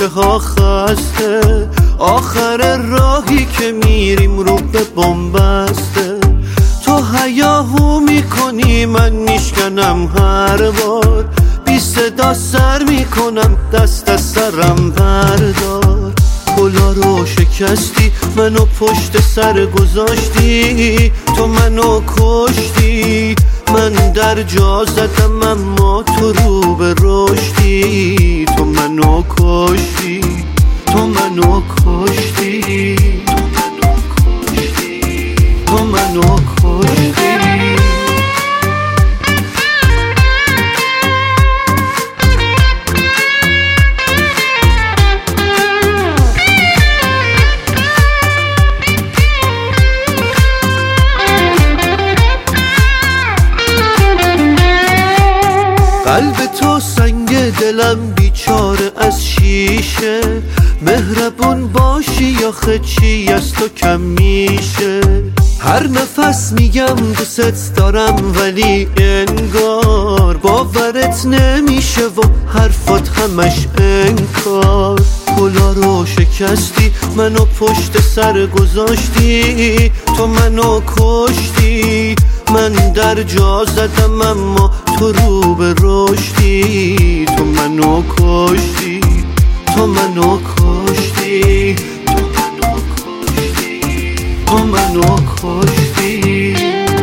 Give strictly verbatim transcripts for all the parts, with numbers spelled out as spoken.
کوچه ها خسته، آخر راهی که میریم رو به بنبسته. تو هیاهو میکنی من میشکنم هر بار، بی صدا سر میکنم دست از سرم بردار. گلا رو شکستی منو پشت سر گذاشتی، تو منو کشتی. من در جا زدم اما تو رو به رشدی. تو منو کشتی، تو منو کشتی، تو منو کشتی. قلب تو سنگ دلم بیچاره از شیشه، مهربون باشی یا خچی از تو کم میشه. هر نفس میگم دوست دارم ولی انگار باورت نمیشه و حرفات همش انکار. گلا رو شکستی منو پشت سر گذاشتی، تو منو کشتی. من در جا زدم اما تو رو به رشدی. تو منو کشتی، تو منو کشتی، تو منو کشتی.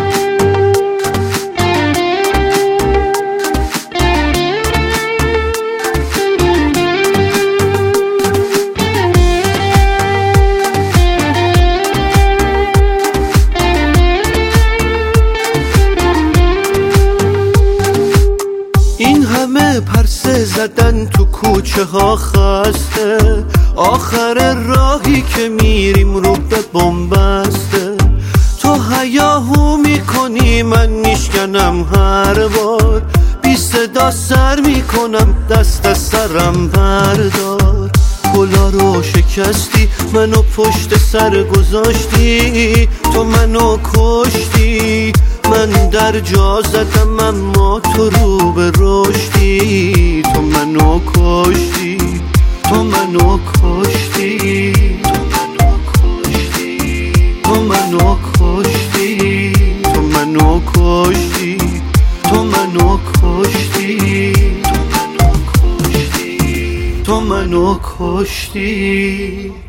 این همه پرسه زدن تو کوچه ها خسته، آخر راهی که میریم رو به بنبسته. تو هیاهو میکنی من میشکنم هر بار، بی صدا سر میکنم دست از سرم بردار. گلا رو شکستی منو پشت سر گذاشتی، تو منو کشتی. من در جا زدم اما تو رو به رشدی. تو منو کشتی، تو منو کشتی، تو منو کشتی، تو منو کشتی، تو منو کشتی، تو منو کشتی.